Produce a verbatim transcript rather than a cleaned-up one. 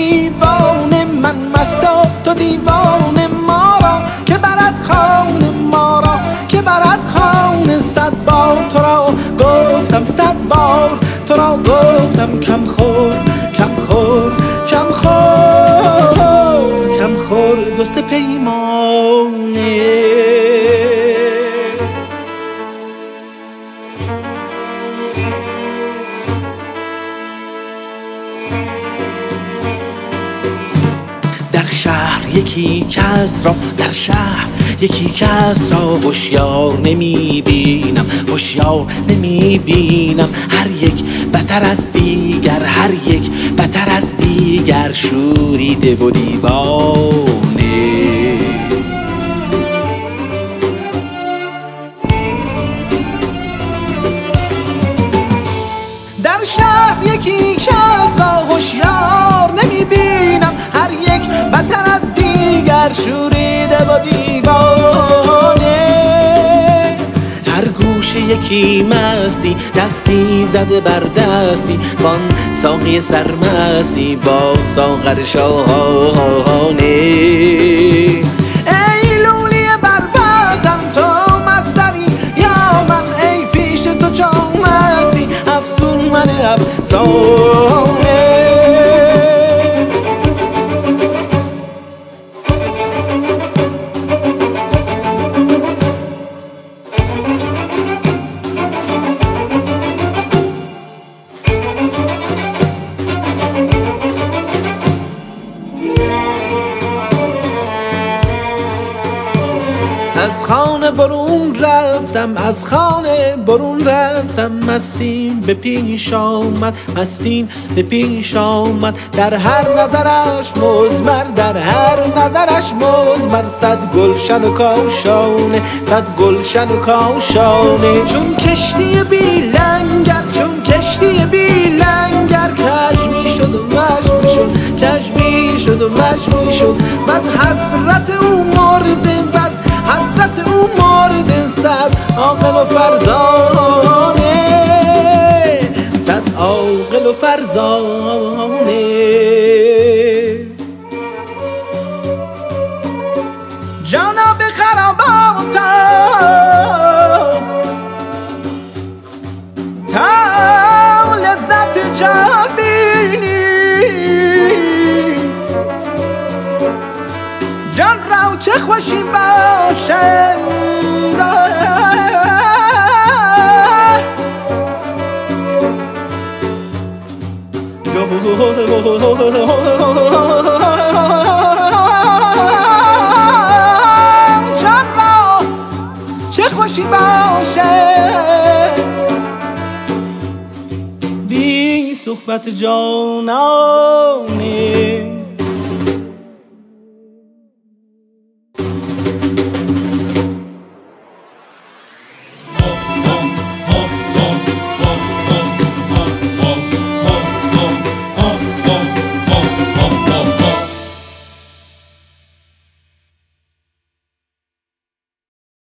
دیوانه، من مست و تو دیوانه، ما را که برد خانه، ما را که برد خانه. صد بار تو را گفتم، صد بار تو را گفتم، کم خور کم خور کم خور کم خور دو سه پیمانه. در شهر یکی کس را، در شهر یکی کس را هوشیار نمی بینم، هوشیار نمی بینم. هر یک بتر از دیگر، هر یک بتر از دیگر، شوریده و دیوانه. در شهر یکی کس را هوشیار نمی بینم، هر یک بتر از دیگر، شوریده و دیوانه. هر گوشه یکی مستی، دستی زده بر دستی، وان ساقی سرمستی با ساغر شاهانه. ای لولی بربزن تو مستری یا من، ای پیش تو چون مستی افسون من افسانه. از خانه برون رفتم، از خانه برون رفتم، مستیم به پیش آمد، مستیم به پیش آمد. در هر نظرش مزمر، در هر نظرش مزمر، صد گلشن و کاشانه، صد گلشن و کاشانه. چون کشتی بی لنگر، چون کشتی بی لنگر، کج می شد و مج می شد، کج می شد و مج می شد. بس حسرت او مرده، بس حسرت او مرده، صد عاقل و فرزانه، صد عاقل و فرزانه. جانا به خراباتم تا لذت جان بینی، جان را چه خوشی باشد جان را چه خوشی باشد بی صحبت جانان.